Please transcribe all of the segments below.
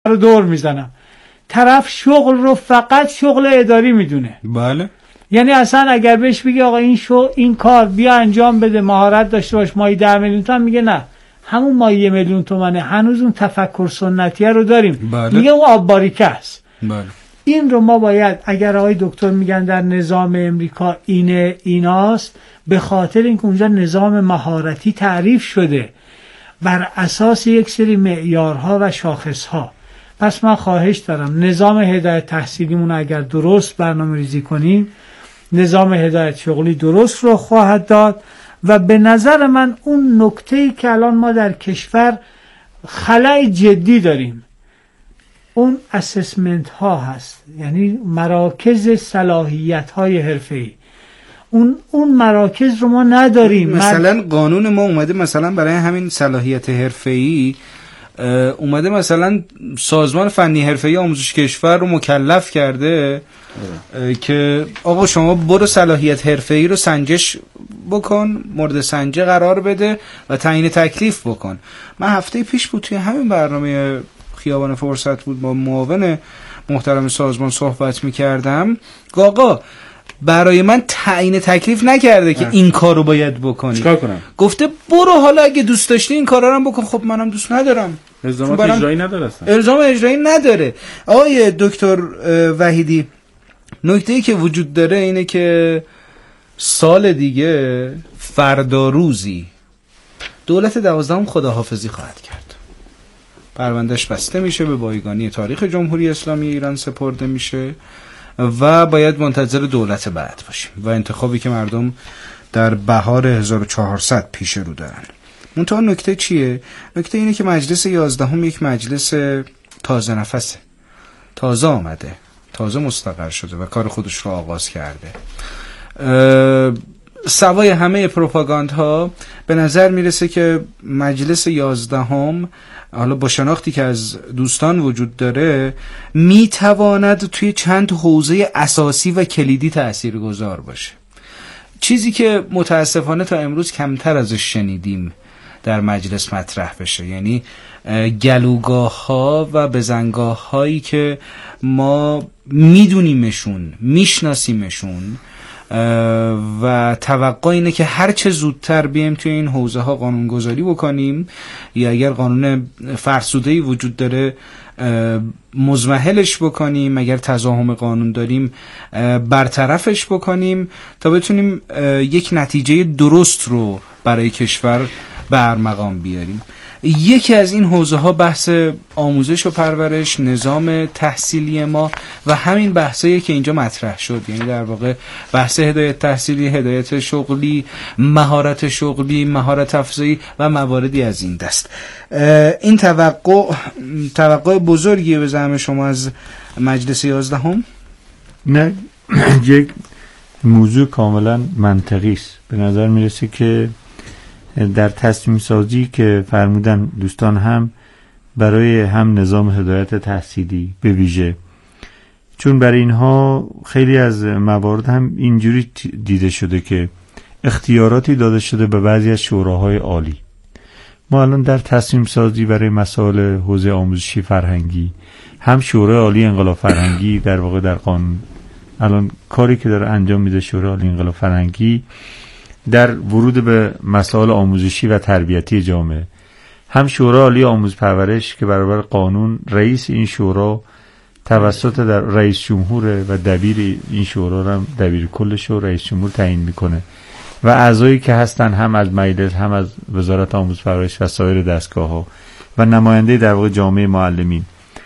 رو دور میزنم. طرف شغل رو فقط شغل اداری میدونه. بله. یعنی اصلا اگر بهش بگی آقا این کار بیا انجام بده، مهارت داشته باش، مایی 10 میلیون تومان، میگه نه همون مایی 1 میلیون تومانه، هنوز اون تفکر سنتیه رو داریم. بله. میگه اون آب باریکه است. بله. این رو ما باید، اگر آقای دکتر میگن در نظام امریکا ایناست، به خاطر اینکه اونجا نظام مهارتی تعریف شده بر اساس یک سری معیارها و شاخصها. پس من خواهش دارم نظام هدایت تحصیلیمون اگر درست برنامه ریزی کنیم، نظام هدایت شغلی درست رو خواهد داد. و به نظر من اون نکته‌ای که الان ما در کشور خلأ جدی داریم، اون اسسمنت ها هست، یعنی مراکز صلاحیت های حرفه‌ای. اون مراکز رو ما نداریم. مثلا قانون ما اومده مثلا برای همین صلاحیت حرفه‌ای اومده مثلا سازمان فنی حرفه‌ای آموزش کشور رو مکلف کرده که آقا شما برو صلاحیت حرفه‌ای رو سنجش بکن، مورد سنجه قرار بده و تعیین تکلیف بکن. من هفته پیش بود توی همین برنامه خیابان فرصت بود با معاون محترم سازمان صحبت می‌کردم. آقا برای من تعیین تکلیف نکرده که این کار رو باید بکنی. چیکار کنم؟ گفته برو حالا اگه دوست داشتی این کارا رو هم بکن. خب منم دوست ندارم. الزامات اجرایی نداره اصلا. الزام اجرایی نداره. آقای دکتر وحیدی، نکته‌ای که وجود داره اینه که سال دیگه فردا روزی دولت 12 خداحافظی خواهد کرد. پروندهش بسته میشه، به بایگانی تاریخ جمهوری اسلامی ایران سپرده میشه و باید منتظر دولت بعد باشیم و انتخابی که مردم در بهار 1400 پیش رو دارن. منتها نکته چیه؟ نکته اینه که مجلس 11 یک مجلس تازه نفسه، تازه آمده، تازه مستقر شده و کار خودش رو آغاز کرده. سوای همه پروپاگاندها به نظر میرسه که مجلس 11 حالا با شناختی که از دوستان وجود داره میتواند توی چند حوزه اساسی و کلیدی تاثیرگذار باشه، چیزی که متاسفانه تا امروز کمتر ازش شنیدیم در مجلس مطرح بشه. یعنی گلوگاه ها و بزنگاه هایی که ما میدونیمشون، میشناسیمشون و توقع اینه که هر چه زودتر بیایم توی این حوزه ها قانونگذاری بکنیم، یا اگر قانون فرسوده‌ای وجود داره مزمحلش بکنیم، اگر تزاحم قانون داریم برطرفش بکنیم تا بتونیم یک نتیجه درست رو برای کشور به ارمغان بیاریم. یکی از این حوزه ها بحث آموزش و پرورش، نظام تحصیلی ما و همین بحثایی که اینجا مطرح شد، یعنی در واقع بحث هدایت تحصیلی، هدایت شغلی، مهارت شغلی، مهارت افزایی و مواردی از این دست. این توقع بزرگیه به زعم شما از مجلس 11 نه، یک موضوع کاملا منطقی است. به نظر میرسه که در تصمیم سازی که فرمودن دوستان، هم برای هم نظام هدایت تحصیلی به ویژه، چون برای اینها خیلی از موارد هم اینجوری دیده شده که اختیاراتی داده شده به بعضی از شوراهای عالی. ما الان در تصمیم سازی برای مسائل حوزه آموزشی فرهنگی، هم شورای عالی انقلاب فرهنگی در واقع در قانون الان کاری که داره انجام میده شورای عالی انقلاب فرهنگی در ورود به مسائل آموزشی و تربیتی جامعه، هم شورای عالی آموزش پرورش که برابر قانون رئیس این شورا توسط در رئیس جمهور و دبیر این شورا هم دبیر کلش رو رئیس جمهور تعیین میکنه و اعضایی که هستن هم از مجلس، هم از وزارت آموزش پرورش و سایر دستگاه‌ها و نماینده در واقع جامعه معلمین.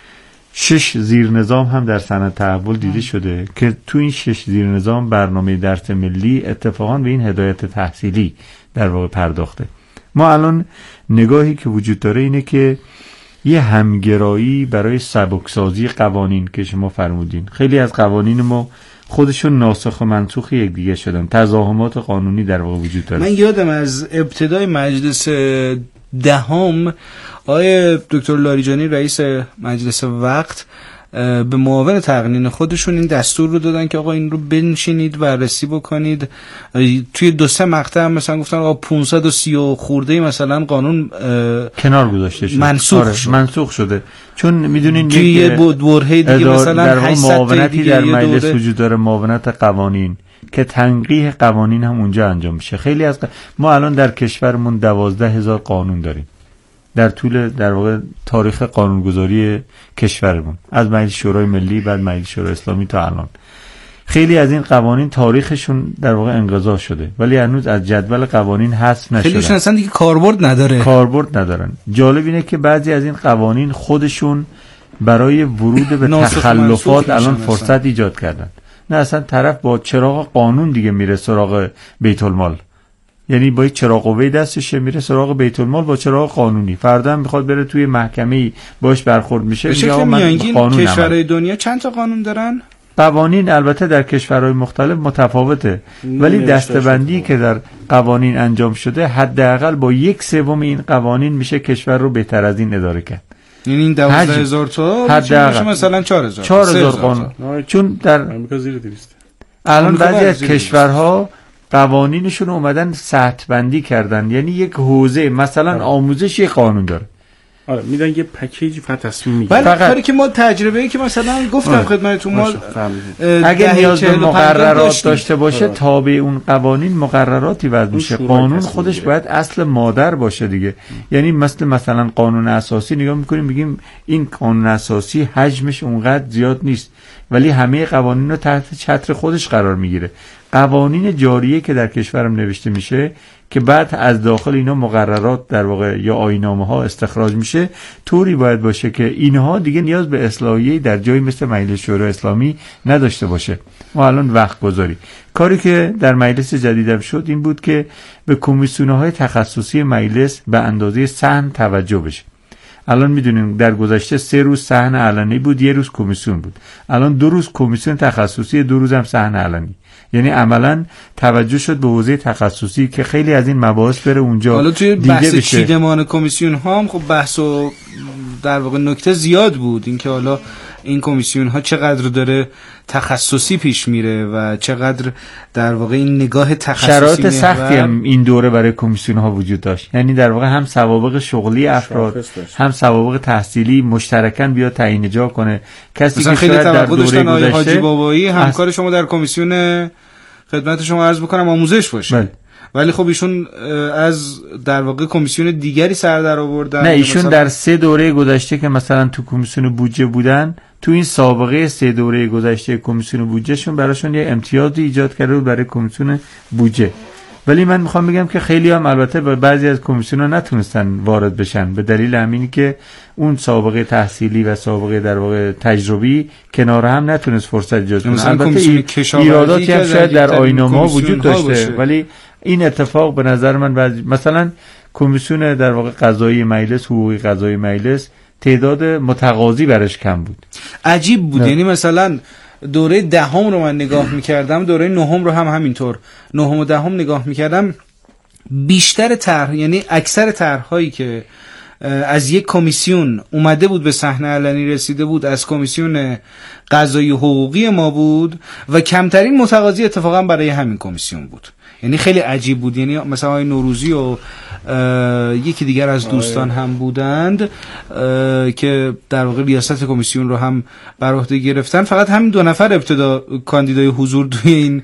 6 زیر نظام هم در سند تحول دیده شده که تو این 6 زیر نظام برنامه درس ملی اتفاقا به این هدایت تحصیلی در واقع پرداخته. ما الان نگاهی که وجود داره اینه که یه همگرایی برای سبکسازی قوانین که شما فرمودین. خیلی از قوانین ما خودشون ناسخ و منسوخ یکدیگه شدن، تزاحمات قانونی در واقع وجود داره. من یادم از ابتدای مجلس 10 آقای دکتر لاریجانی رئیس مجلس وقت به معاون تقنین خودشون این دستور رو دادن که آقا این رو بنشینید بررسی بکنید. توی 2-3 مقطع هم مثلا گفتن آقا 530 خورده مثلا قانون کنار گذاشته شد، منسوخ شده. چون میدونین یه برهه دیگه مثلا 800 معاونتی در مجلس وجود داره، معاونت قوانین، که تنقیح قوانین هم اونجا انجام میشه. خیلی از ما الان در کشورمون 12,000 قانون داریم در طول در واقع تاریخ قانونگذاری کشورمون، از مجلس شورای ملی بعد مجلس شورای اسلامی تا الان. خیلی از این قوانین تاریخشون در واقع انقضا شده ولی هنوز از جدول قوانین حذف نشدن. خیلیشون اصلا دیگه کاربرد ندارن. جالب اینه که بعضی از این قوانین خودشون برای ورود به تخلفات الان فرصت ایجاد کردن. نه اصلا طرف با چراغ قانون دیگه میره سراغ بیت المال، یعنی با چراغ قوه دستشه میره سراغ بیت المال با چراغ قانونی. فردا هم میخواد بره توی محکمه باش برخورد میشه. کشورهای دنیا چند تا قانون دارن؟ قوانین البته در کشورهای مختلف متفاوته ولی دسته‌بندی که در قوانین انجام شده حداقل با 1/3 این قوانین میشه کشور رو بهتر از این اداره کرد. یعنی این 12,000 تا مثلا 4,000 قانون. چون در الان بعضی از کشورها قوانینشون اومدن سطح بندی کردن، یعنی یک حوزه مثلا آموزش یک قانون داره. آره میدن یه پکیج تصمیم میگیره. ولی کاری که ما تجربه‌ای که مثلا گفتم خدمتتون ما اگه نیاز به مقررات داشته باشه تابع اون قوانین مقرراتی وضع میشه. قانون خودش باید اصل مادر باشه دیگه. یعنی مثلا قانون اساسی نگاه میکنیم میگیم این قانون اساسی حجمش اونقدر زیاد نیست ولی همه قوانین رو تحت چتر خودش قرار میگیره. قوانین جاریه که در کشورم نوشته میشه که بعد از داخل اینا مقررات در واقع یا آیین‌نامه ها استخراج میشه، طوری باید باشه که اینها دیگه نیاز به اصلاحیه‌ای در جایی مثل مجلس شورای اسلامی نداشته باشه. ما الان وقت گذاری کاری که در مجلس جدیدم شد این بود که به کمیسیون‌های تخصصی مجلس به اندازه سهم توجه بشه. الان میدونیم در گذشته 3 روز صحن علنی بود، 1 روز کمیسیون بود. الان 2 روز کمیسیون تخصصی، 2 روز هم صحن علنی. یعنی عملا توجه شد به حوزه تخصصی که خیلی از این مباحث بره اونجا. حالا توی بحث چیدمان کمیسیون ها هم خب بحث و در واقع نکته زیاد بود، اینکه حالا این کمیسیون ها چقدر داره تخصصی پیش میره و چقدر در واقع این نگاه تخصصی شرایط سختی هم این دوره برای کمیسیون ها وجود داشت. یعنی در واقع هم سوابق شغلی افراد هم سوابق تحصیلی مشترکاً بیا تعیین جا کنه. کسی که خیلی در دوره گذشته حاجی بابایی همکار شما در کمیسیون خدمت شما عرض بکنم آموزش باشه. ولی خب ایشون از در واقع کمیسیون دیگری سر در آوردن. نه ایشون در 3 دوره گذشته که مثلا تو کمیسیون بودجه بودن، تو این سابقه 3 دوره گذشته کمیسیون بودجهشون براشون یه امتیازی ایجاد کرده بود برای کمیسیون بودجه. ولی من میخوام بگم که خیلی هم البته بعضی از کمیسیون‌ها نتونستن وارد بشن به دلیل همینی که اون سابقه تحصیلی و سابقه در واقع تجربی کنار هم نتونست فرصت ایجاد کنه. البته ایراداتی هم شاید در آیین‌نامه‌ها وجود داشته ولی این اتفاق به نظر من مثلا کمیسیون در واقع قضایی مجلس، حقوقی قضایی مجلس تعداد متقاضی برش کم بود. عجیب بود. یعنی مثلا دوره 10 رو من نگاه می‌کردم، دوره 9 رو هم همینطور، 9 و 10 نگاه می‌کردم، بیشتر طرح یعنی اکثر طرح‌هایی که از یک کمیسیون اومده بود به صحنه علنی رسیده بود از کمیسیون قضایی حقوقی ما بود و کمترین متقاضی اتفاقا برای همین کمیسیون بود. یعنی خیلی عجیب بود. یعنی مثلا آقای نوروزی و یکی دیگر از دوستان هم بودند که در واقع ریاست کمیسیون رو هم بر عهده گرفتن. فقط همین 2 نفر ابتدا کاندیدای حضور توی این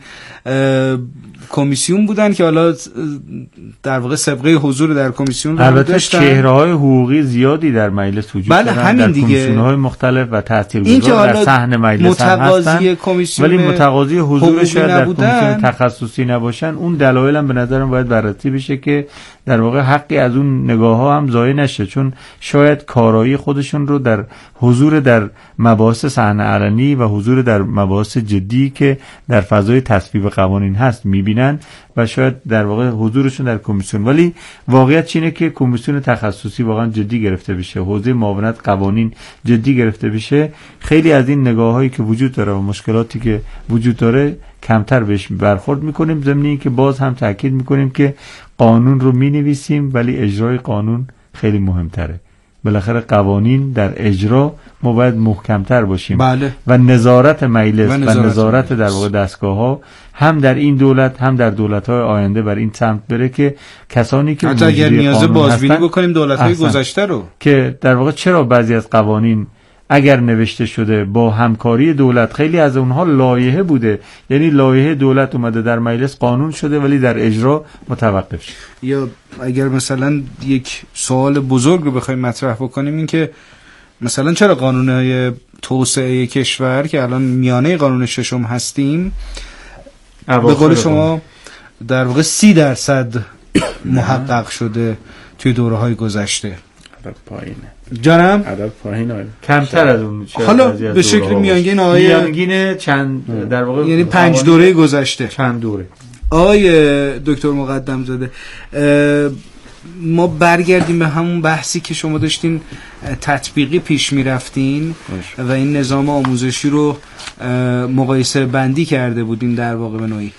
کمیسیون بودن که حالا در واقع سابقه حضور در کمیسیون رو البته چهره‌های حقوقی زیادی در مجلس وجود دارن. همین در دیگه کمیسیون‌های مختلف و تاثیرگذار در صحن مجلس هستن، ولی متقاضی حضور شاید در کمیسیون تخصصی نباشن. اون دلایل هم به نظرم باید بررسی بشه که در واقع حقی از اون نگاه‌ها هم ضایع نشه، چون شاید کارایی خودشون رو در حضور در مباحث صحنه علنی و حضور در مباحث جدی که در فضای تصویب قوانین هست می‌بینن و شاید در واقع حضورشون در کمیسیون. ولی واقعیت اینه که کمیسیون تخصصی واقعا جدی گرفته بشه، حوزه معاونت قوانین جدی گرفته بشه، خیلی از این نگاه‌هایی که وجود داره و مشکلاتی که وجود داره کمتر بهش برخورد می‌کنیم. ضمن اینکه باز هم تاکید می‌کنیم که قانون رو می‌نویسیم ولی اجرای قانون خیلی مهم‌تره. بالاخره قوانین در اجرا ما باید محکمتر باشیم. بله. و نظارت مجلس و نظارت در واقع دستگاه ها هم در این دولت هم در دولت های آینده بر این سمت بره که کسانی که حتی اگر نیازه بازبینی بکنیم دولت های گذشته رو، که در واقع چرا بعضی از قوانین اگر نوشته شده با همکاری دولت، خیلی از اونها لایحه بوده، یعنی لایحه دولت اومده در مجلس قانون شده ولی در اجرا متوقف شده. یا اگر مثلا یک سوال بزرگ رو بخوایم مطرح بکنیم این که مثلا چرا قانونهای توسعه کشور که الان میانه قانون ششم هستیم به قول شما در واقع 30% محقق شده توی دوره‌های گذشته؟ عدد پایینه جانم، عدد پایینه، کمتر از اون. حالا به شکل میانگین میانگین چند در واقع یعنی 5 دوره گذشته، چند دوره. دکتر مقدم زاده، ما برگردیم به همون بحثی که شما داشتین تطبیقی پیش میرفتین و این نظام آموزشی رو مقایسه بندی کرده بودین در واقع به نوعی.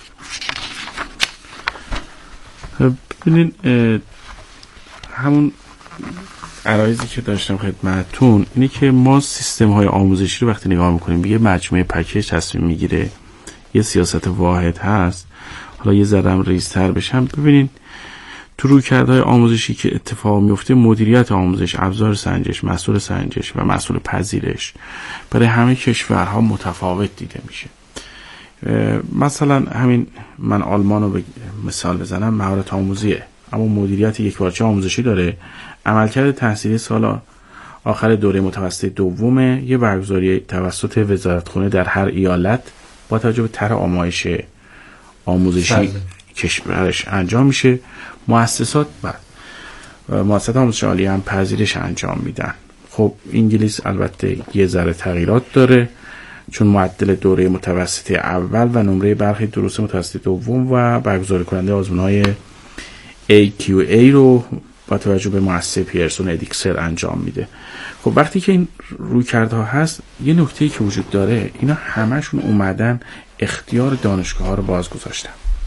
ببینین همون عرایزی که داشتم خدمتتون اینه که ما سیستم های آموزشی رو وقتی نگاه میکنیم یه مجموعه پکیج تصمیم میگیره، یه سیاست واحد هست. حالا یه ذرم ریزتر بشم، ببینین تو رویکردهای آموزشی که اتفاق میفته، مدیریت آموزش، ابزار سنجش، مسئول سنجش و مسئول پذیرش برای همه کشورها متفاوت دیده میشه. مثلا همین من آلمان رو مثال بزنم، مهارت آموزیه اما مدیریت یکپارچه آموزشی داره. عملکرد تحصیلی سال آخر دوره متوسطه دومه، یه برگزاری توسط وزارتخونه در هر ایالت با توجه به طرح آمایش آموزشی کشورش انجام میشه. مؤسسات آموزش عالی هم پذیرش انجام میدن. خب انگلیس البته یه ذره تغییرات داره چون معدل دوره متوسطه اول و نمره برخی دروس متوسطه دوم و برگزار کننده آزمون‌های AQA رو با توجه به مؤسسه پیرسون ادیکسل انجام میده. خب وقتی که این رویکردها هست، یه نکته‌ای که وجود داره، اینا همشون اومدن اختیار دانشگاه‌ها رو باز گذاشتن.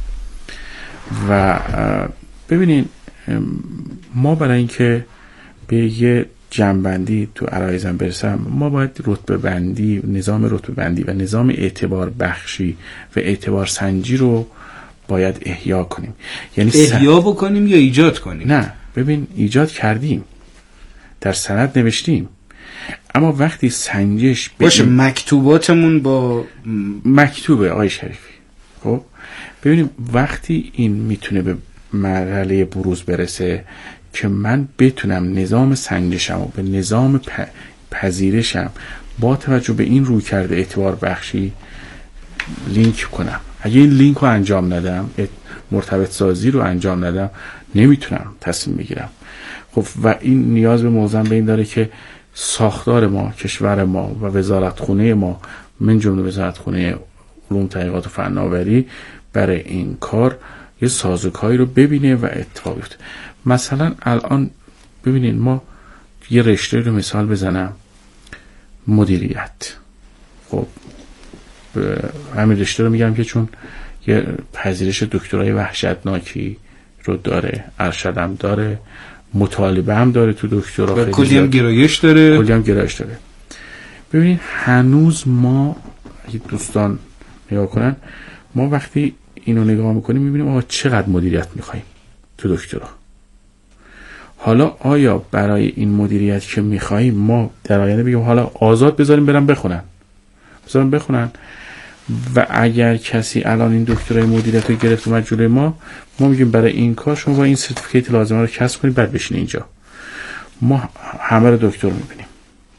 و ببینین ما برای اینکه به یه جنبندی تو عرایزم برسم، ما باید رتبه بندی، نظام رتبه بندی و نظام اعتبار بخشی و اعتبار سنجی رو باید احیا کنیم. یعنی احیا بکنیم یا ایجاد کنیم؟ نه، ببین ایجاد کردیم، در سند نوشتیم، اما وقتی سنجش باشه مکتوباتمون با مکتوبه آقای شریفی، خب ببینیم وقتی این میتونه به مرحله بروز برسه که من بتونم نظام سنجشم و به نظام پذیرشم با توجه به این روی کرده اعتبار بخشی لینک کنم. اگه این لینک رو انجام ندم، مرتبط سازی رو انجام ندم، نمیتونم تصمیم بگیرم. خب و این نیاز به موازنه به این داره که ساختار ما، کشور ما و وزارتخونه ما، من جمله وزارتخونه علوم تحقیقات و فناوری، برای این کار یه سازوکاری رو ببینه و اتفاق بیفته. مثلا الان ببینین ما یه رشته رو مثال بزنم، مدیریت. خب همین رشته رو میگم که چون یه پذیرش دکترای وحشتناکی رو داره، ارشدم داره، مطالبه هم داره تو دکترا، کلی هم گرایش داره. ببینید هنوز ما، اگه دوستان نگاه کنن، ما وقتی اینو نگاه میکنیم میبینیم آقا چقدر مدیریت میخواییم تو دکترا. حالا آیا برای این مدیریت که میخواییم ما در آینده بگیم حالا آزاد بذاریم برن بخونن و اگر کسی الان این دکترای مدیریت رو گرفت اومد جلوی ما میگیم برای این کار شما با این سرتیفیکیت لازمه رو کسب کنید بعد بشین اینجا. ما همه رو دکتر میبینیم.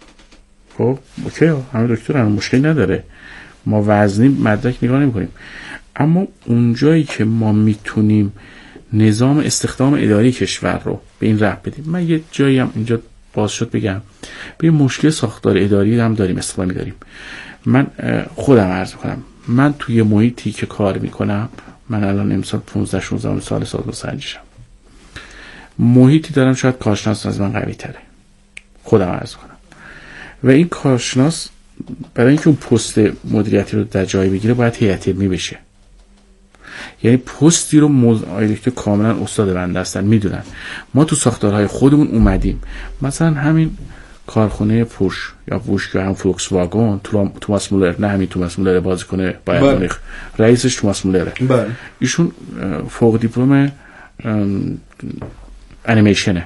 خب اوکی، همه دکتر هم مشکلی نداره، ما وزنی مدرک نگاه نمی‌کنیم. اما اونجایی که ما میتونیم نظام استخدام اداری کشور رو به این راه بدیم، من یه جایی هم اینجا باز شد بگم، به مشکل ساختار اداری هم داریم، استخدامی داریم. من خودم عرض کنم، من توی محیطی که کار میکنم، من الان امسال 15-16 سال سازمان سنجشم، محیطی دارم شاید کارشناس از من قوی تره، خودم عرض کنم، و این کارشناس برای اینکه اون پست مدیریتی رو در جای بگیره باید هیئت علمی بشه. یعنی پستی رو آقای دکتر کاملا استاد بنده هستن، میدونن. ما تو ساختارهای خودمون اومدیم، مثلا همین کارخونه پورش یا بوش یا هم فولکس واگن، توماس مولر، نه همین توماس مولر بازیکن بایر مونیخ، رئیسش توماس مولره. ایشون فوق دیپلم انیمیشنه،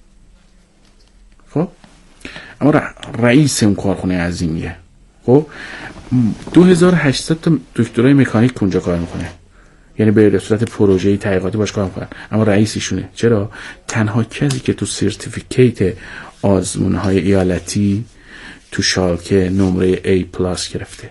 خب اما رئیس اون کارخونه عظیمیه. خب 2800 تا دکترای مکانیک اونجا کار میکنه، یعنی به صورت پروژه‌ای تحقیقاتی باش کار میکنن، اما رئیس ایشونه. چرا؟ تنها کسی که تو سرتیفیکیت آزمون‌های ایالتی تو شالکه نمره A+ گرفته.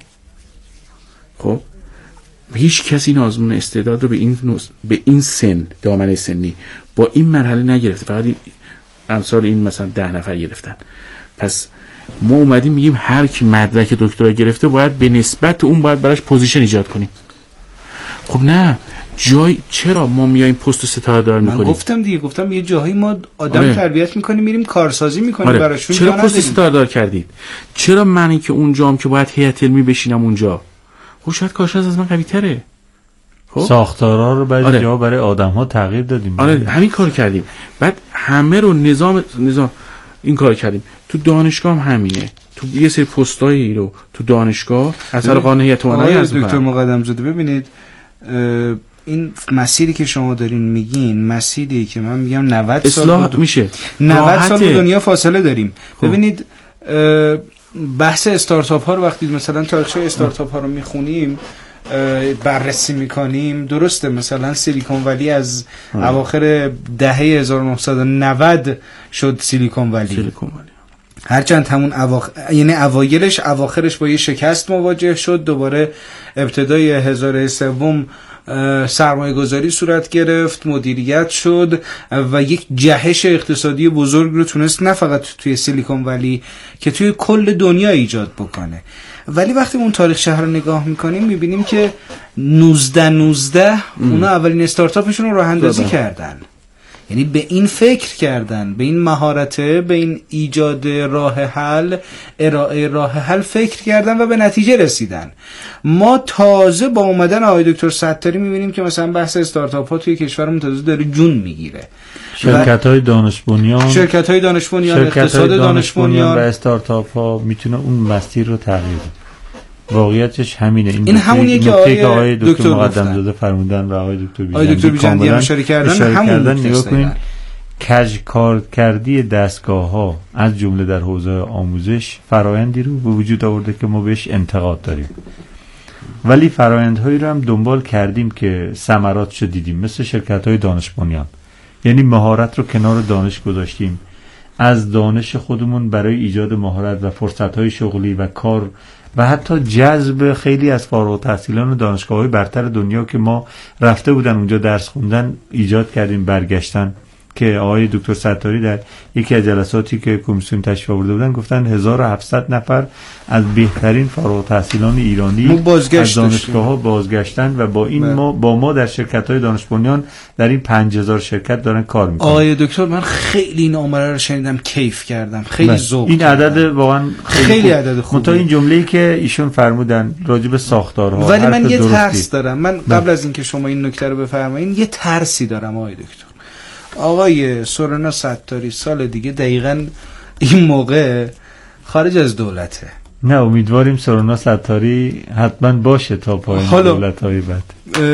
خب هیچ کسی این آزمون استعداد رو به این سن، دامنه سنی با این مرحله نگرفته، فقط امثال این مثلا 10 نفر گرفتن. پس ما اومدیم میگیم هر کی مدرک دکترا گرفته باید به نسبت اون باید براش پوزیشن ایجاد کنیم. خب نه، چرا ما میایم پست ستاره دار میکنیم؟ من گفتم یه جاهایی ما آدم تربیت میکنیم، میریم کارسازی میکنیم براشون. چرا پست ستاره دار کردید؟ چرا منی که اونجام که باید هیئت علمی بشینم اونجا؟ خب شاید کارشناس از من قوی تره. خب ساختارا رو بعضی جا برای آدم‌ها تغییر دادیم. همین کار کردیم. بعد همه رو نظام این کار کردیم. تو دانشگاه هم همینه. تو یه سری پستایی رو تو دانشگاه اثر قانون هیئت علمی از دکتر مقدم زاده، ببینید این مسیری که شما دارین میگین مسیری که من میگم 90 سال میشه 90 سال به دنیا فاصله داریم. ببینید بحث استارتاپ ها رو وقتی مثلا تاریخچه استارتاپ ها رو میخونیم بررسی میکنیم، درسته مثلا سیلیکون ولی از اواخر دهه 1990 شد سیلیکون ولی. هرچند همون یعنی اوایلش اواخرش با یه شکست مواجه شد، دوباره ابتدای هزاره سوم سرمایه گذاری صورت گرفت، مدیریت شد و یک جهش اقتصادی بزرگ رو تونست نه فقط توی سیلیکون ولی که توی کل دنیا ایجاد بکنه. ولی وقتی اون تاریخ شهر رو نگاه میکنیم میبینیم که 19 اونا اولین استارتاپشون رو راه اندازی کردن، یعنی به این فکر کردن، به این مهارته، به این ایجاد راه حل، ارائه راه حل فکر کردن و به نتیجه رسیدن. ما تازه با اومدن آقای دکتر ستاری میبینیم که مثلا بحث استارتاپ ها توی کشورمون تازه داره جون میگیره. شرکت‌های دانش بنیان، اقتصاد دانش بنیان و استارتاپ ها میتونه اون مسیر رو تغییر بده. واقعیتش همینه. این همونیه که آقای دکتر مقدم زاده فرمودن و آقای دکتر بیژندی هم اشاره کردن. همون نگاه کنین کج کار کردی دستگاه‌ها از جمله در حوزه آموزش فرآیندی رو به وجود آورده که ما بهش انتقاد داریم، ولی فرآیندهایی رو هم دنبال کردیم که ثمراتشو دیدیم، مثل شرکت‌های دانش بنیان. یعنی مهارت رو کنار دانش گذاشتیم، از دانش خودمون برای ایجاد مهارت و فرصت‌های شغلی و کار و حتی جذب خیلی از فارغ التحصیلان دانشگاه‌های برتر دنیا که ما رفته بودن اونجا درس خوندن ایجاد کردیم، برگشتن. که آقای دکتر ستاری در یکی از جلساتی که کمیسیون تشریف آورده بودن گفتن 1700 نفر از بهترین فارغ التحصیلان ایرانی از دانشگاه‌ها بازگشتن و با ما در شرکت‌های دانش بنیان در این 5000 شرکت دارن کار میکنن. آقای دکتر من خیلی این آماره رو شنیدم، کیف کردم، خیلی ذوق. این عدد واقعا خیلی عدد خوبه. تا این جمله‌ای که ایشون فرمودن راجع به ساختارها، ولی من یه ترس دارم. من قبل از اینکه شما این نکته رو بفرمایید یه ترسی دارم آقای دکتر. آقای سورنا ستاری سال دیگه دقیقاً این موقع خارج از دولته. نه امیدواریم سورنا ستاری حتما باشه تا پایان دولت‌های بعد.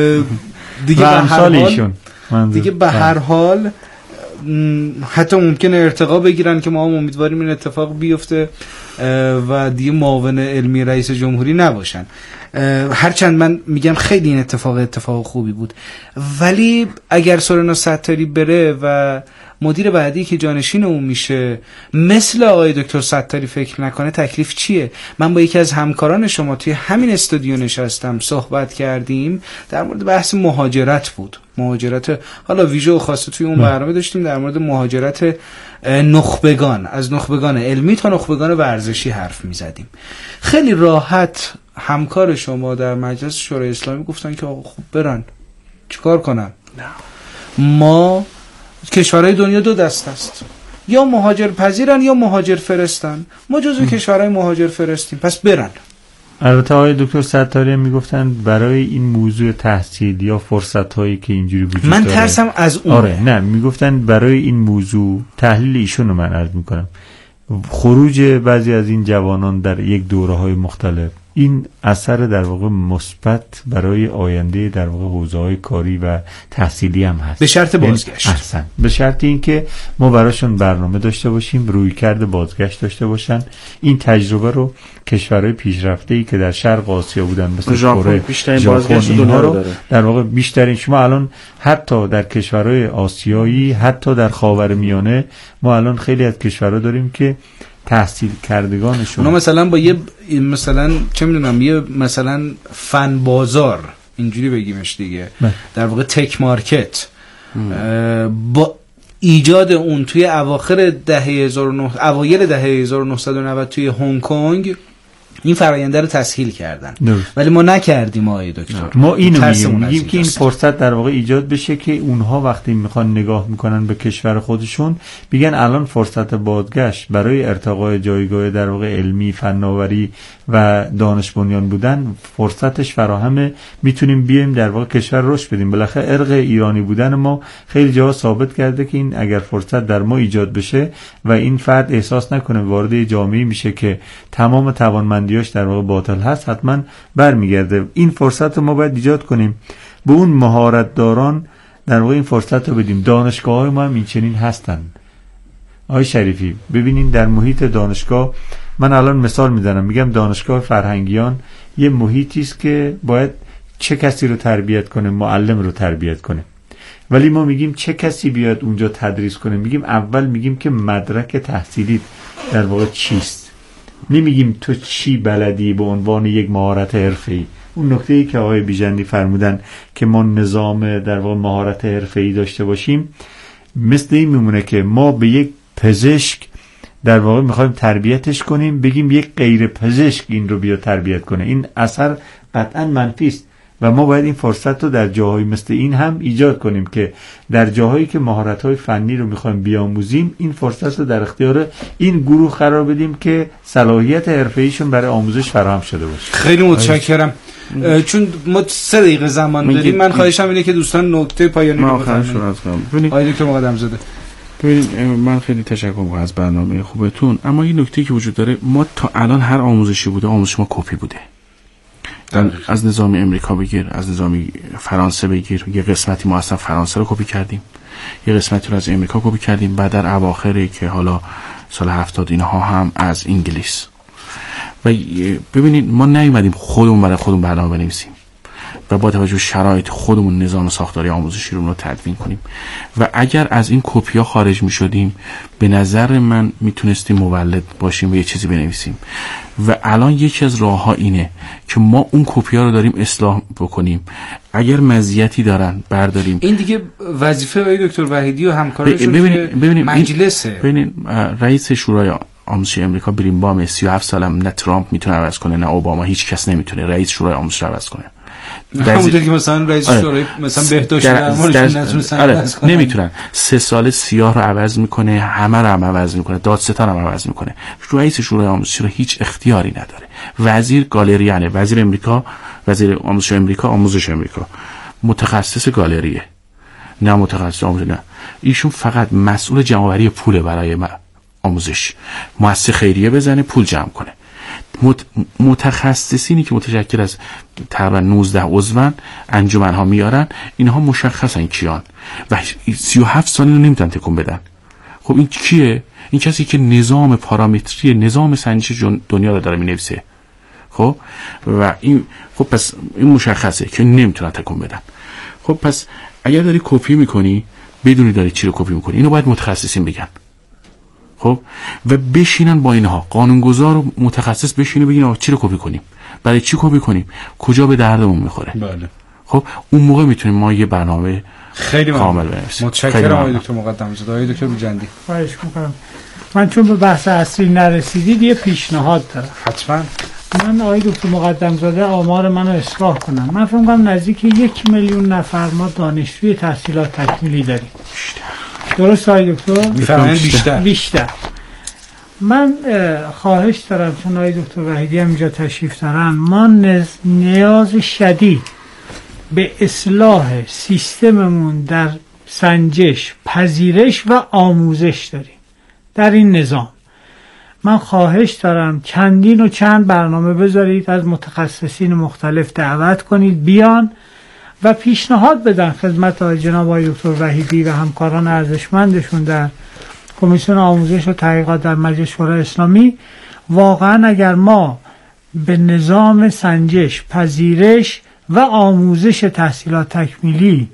دیگه به هر حال حتی ممکنه ارتقا بگیرن که ما هم امیدواریم این اتفاق بیفته و دیگه معاون علمی رئیس جمهوری نباشن. هرچند من میگم خیلی این اتفاق خوبی بود، ولی اگر سورنا ستاری بره و مدیر بعدی که جانشین اون میشه مثل آقای دکتر ستاری فکر نکنه تکلیف چیه؟ من با یکی از همکاران شما توی همین استودیو نشستم، صحبت کردیم، در مورد بحث مهاجرت بود. مهاجرت، حالا ویژه خاصه توی اون برنامه داشتیم در مورد مهاجرت نخبگان، از نخبگان علمی تا نخبگان ورزشی حرف میزدیم. خیلی راحت همکار شما در مجلس شورای اسلامی گفتن که آقا خوب برن، چیکار کنم؟ ما کشورهای دنیا دو دست است، یا مهاجر پذیرن یا مهاجر فرستن. ما جزو کشورهای مهاجر فرستیم، پس برن. البته آقای دکتر ستاری میگفتن برای این موضوع تحصیل یا فرصت هایی که اینجوری وجود داره، من ترسم از اون. آره نه، میگفتن برای این موضوع، تحلیل ایشونو من عرض میکنم، خروج بعضی از این جوانان در یک دوره های مختلف، این اثر در واقع مثبت برای آینده در واقع حوزه‌های کاری و تحصیلی هم هست، به شرط بازگشت. احسن، به شرط اینکه ما براشون برنامه داشته باشیم، رویکرد بازگشت داشته باشن. این تجربه رو کشورهای پیشرفته‌ای که در شرق آسیا بودن مثل کره، ژاپن، اینها رو در واقع بیشترین، شما الان حتی در کشورهای آسیایی، حتی در خاورمیانه، ما الان خیلی از کشورها داریم که تحصیل کردگانشون اونا مثلا با یه مثلا چه میدونم یه مثلا فن بازار اینجوری بگیمش دیگه، در واقع تک مارکت، با ایجاد اون توی اوایل دهه 1990 توی هنگ کنگ این فراینده رو تسهیل کردن. ولی ما نکردیم آقای دکتر. ما اینو میگیم که این فرصت در واقع ایجاد بشه که اونها وقتی میخوان نگاه میکنن به کشور خودشون بگن الان فرصت بازگشت برای ارتقای جایگاه در واقع علمی، فناوری و دانش بنیان بودن، فرصتش فراهمه، میتونیم بیایم در واقع کشور رشد بدیم. بالاخره ارق ایرانی بودن ما خیلی جا ثابت کرده که این اگر فرصت در ما ایجاد بشه و این فرد احساس نکنه وارد جامعه میشه که تمام توانمندیاش در واقع باطل هست، حتما برمیگرده. این فرصت رو ما باید ایجاد کنیم، به اون مهارت داران در واقع این فرصت رو بدیم. دانشگاه‌های ما هم این چنین هستن. آقای شریفی ببینین در محیط دانشگاه، من الان مثال میزنم، میگم دانشگاه فرهنگیان یه محیطی است که باید چه کسی رو تربیت کنه؟ معلم رو تربیت کنه. ولی ما میگیم چه کسی بیاد اونجا تدریس کنه؟ میگیم اول میگیم که مدرک تحصیلی در واقع چیست. نمیگیم تو چی بلدی به عنوان یک مهارت حرفه‌ای. اون نکته‌ای که آقای بیژندی فرمودن که ما نظام در واقع مهارت حرفه‌ای داشته باشیم، مثل این میمونه که ما به یک پزشک در واقع میخوایم تربیتش کنیم، بگیم یک غیر پزشک این رو بیا تربیت کنه، این اثر قطعا منفی است و ما باید این فرصت رو در جاهایی مثل این هم ایجاد کنیم که در جاهایی که مهارت‌های فنی رو میخوایم بیاموزیم، این فرصت رو در اختیار این گروه قرار بدیم که صلاحیت حرفه‌ایشون برای آموزش فراهم شده باشه. خیلی متشکرم. چون ما 3 دقیقه زمان داریم، من خواهشم اینه که دوستان نکته پایانی رو بفرمایید. آقای دکتر مقدم‌زاده، ببینید من خیلی تشکر می‌کنم از برنامه خوبتون، اما این نکته که وجود داره، ما تا الان هر آموزشی بوده، آموزش ما کپی بوده. از نظام امریکا بگیر، از نظام فرانسه بگیر، یه قسمتی ما اصلا فرانسه رو کپی کردیم، یه قسمتی رو از امریکا کپی کردیم، بعد در اواخری که حالا سال 70 اینها هم از انگلیس. و ببینید ما نیومدیم خودمون برای خودمون برنامه بنویسیم و با توجه به شرایط خودمون نظام ساختاری آموزشی رو تدوین کنیم و اگر از این کپی‌ها خارج می‌شدیم، به نظر من میتونستیم مولد باشیم و یه چیزی بنویسیم. و الان یکی از راه‌ها اینه که ما اون کپی‌ها رو داریم اصلاح بکنیم، اگر مزیتی دارن برداریم. این دیگه وظیفه آقای دکتر وحیدی و همکارانشون مجلسه. ببینید رئیس شورای آموزش امریکا برینبام 37 سالم، نه ترامپ میتونه عوض کنه نه اوباما، هیچ کس نمیتونه رئیس شورای آموزش رو عوض کنه. همونطور که مثلا رئیس شورای مثلا بهداشت درمانشون نتونستن نمیتونن. 3 سال سیاه رو عوض میکنه، همه رو هم عوض میکنه، دادستان هم عوض میکنه. رئیس شورای آموزش رو هیچ اختیاری نداره. وزیر گالریانه، وزیر امریکا، وزیر آموزش امریکا متخصص گالریه، نه متخصص آموزش. نه، ایشون فقط مسئول جمع‌آوری پول برای آموزش، مؤسسه خیریه بزنه پول جمع کنه. متخصصینی که متشکل از تقریبا 19 عضوان انجمن ها میارن، اینها مشخصن کیان و 37 سال رو نمیتونن تکون بدن. خب این کیه؟ این کسی که نظام پارامتری، نظام سنجش دنیا رو داره مینویسه. خب و این خب پس این مشخصه که نمیتونن تکون بدن. خب پس اگر داری کپی میکنی، بدونی داری چی رو کپی میکنی، اینو باید متخصصین بگن. خب و بشینن با اینها، قانونگذار و متخصص بشینه بگین آقا چی رو کپی کنیم، برای چی کپی کنیم، کجا به دردمون میخوره. بله. خب اون موقع میتونیم ما یه برنامه خیلی کامل بنویسیم. متشکرم آقای دکتر مقدم‌زاده. آقای دکتر بیژندی، خواهش می‌کنم. من چون به بحث اصلی نرسیدید یه پیشنهاد دارم. حتما. من آقای دکتر مقدم‌زاده آمار منو اصلاح کنم. من فکر می‌کنم نزدیک 1 میلیون نفر ما دانشجوی تحصیلات تکمیلی داریم. درست آقای دکتر؟ می‌فرمایید بیشتر. من خواهش دارم چون آقای دکتر وحیدی هم اینجا تشریف دارن، ما نیاز شدید به اصلاح سیستممون در سنجش، پذیرش و آموزش داریم در این نظام. من خواهش دارم چندین و چند برنامه بذارید، از متخصصین مختلف دعوت کنید بیان و پیشنهاد بدن خدمت جناب آقای دکتر وحیدی و همکاران ارزشمندشون در کمیسیون آموزش و تحقیقات در مجلس شورای اسلامی. واقعا اگر ما به نظام سنجش، پذیرش و آموزش تحصیلات تکمیلی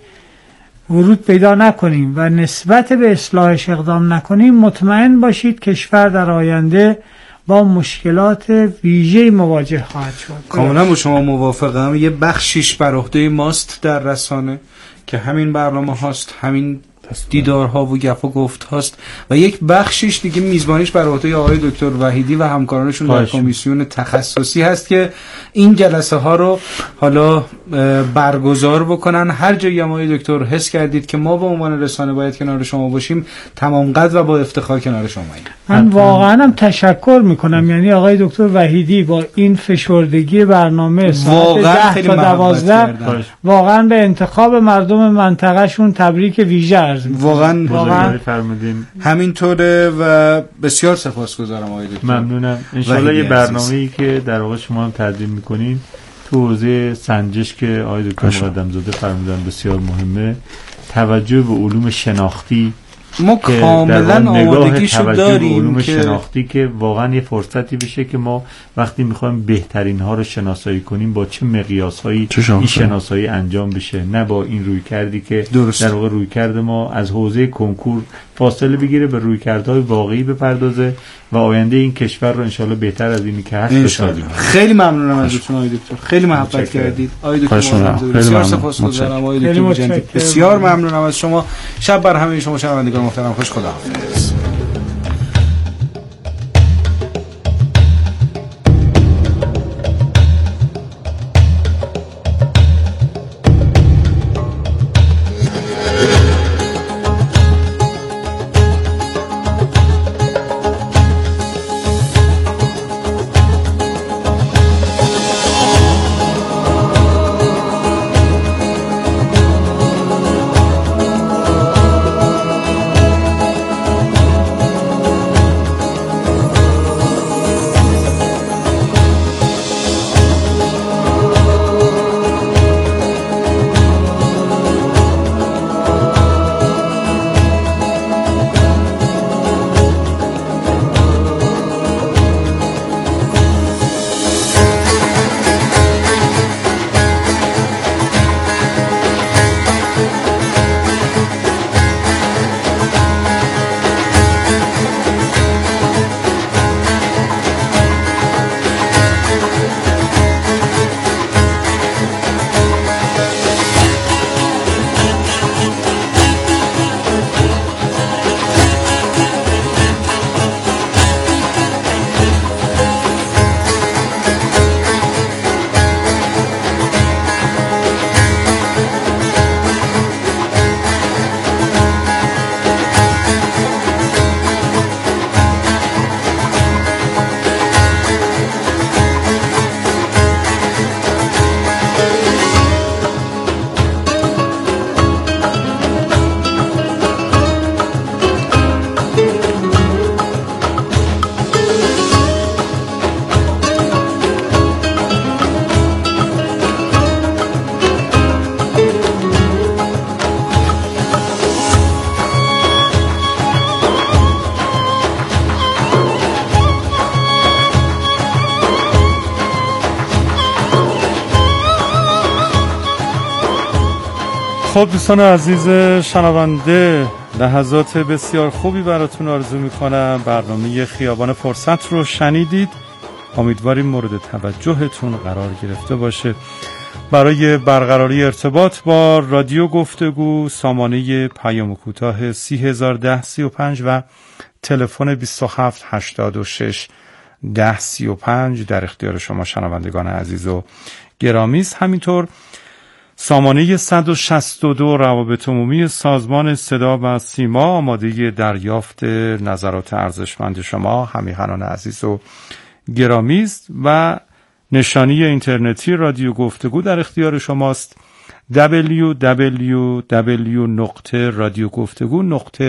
ورود پیدا نکنیم و نسبت به اصلاحش اقدام نکنیم، مطمئن باشید کشور در آینده با مشکلات ویژه‌ای مواجه خواهد شد. کاملا با شما موافقم. یه بخشیش بر عهده ماست در رسانه که همین برنامه هاست، همین دیدارها و گپ و گفت هاست، و یک بخشیش دیگه میزبانیش بر عهده آقای دکتر وحیدی و همکارانشون در کمیسیون تخصصی هست که این جلسه ها رو حالا برگزار بکنن. هر جایی هم آقای دکتر حس کردید که ما به عنوان رسانه باید کنار شما باشیم، تمام قد و با افتخار کنار شما ایم. من واقعا هم تشکر میکنم، یعنی آقای دکتر وحیدی با این فشردگی برنامه ساعت 10 تا 12 واقعا به انتخاب مردم منطقهشون تبریک ویژه واقعا فرمودین. همینطوره و بسیار سپاسگزارم آقای دکتر. ممنونم. انشالله یه برنامه‌ای که در واقع شما هم تقدیم میکنین تو حوزه سنجش که آقای دکتر مقدم زاده فرمودن بسیار مهمه، توجه به علوم شناختی ما کاملا آمادگیشو داریم، علوم شناختی که واقعا یه فرصتی بشه که ما وقتی میخوایم بهترین ها رو شناسایی کنیم با چه مقیاسهایی این شناسایی انجام بشه، نه با این روی کردی که در واقع روی کرد ما از حوزه کنکور فاصله بگیره، به روی کردهای واقعی بپردازه و آینده این کشور رو انشالله بهتر از اینی که هست بسازیم. خیلی ممنونم ازتون آقای دکتر، خیلی محبت کردید آقای دکتر. بسیار سپاسگزارم آقای دکتر جنتی، بسیار ممنونم از شما. شب بر همه شما شنوندگان محترم خوش. خداحافظ. خب دوستان عزیز شنونده، لحظات بسیار خوبی براتون آرزو میکنم. برنامه خیابان فرصت رو شنیدید، امیدواریم مورد توجهتون قرار گرفته باشه. برای برقراری ارتباط با رادیو گفتگو سامانه پیام کوتاه 301035 و تلفن 2786 1035 در اختیار شما شنوندگان عزیز و گرامی است. همینطور سامانه 162 روابط عمومی سازمان صدا و سیما آماده دریافت نظرات ارزشمند شما همیهنان عزیز و گرامی است و نشانی اینترنتی رادیو گفتگو در اختیار شماست www.radiogفتگو.com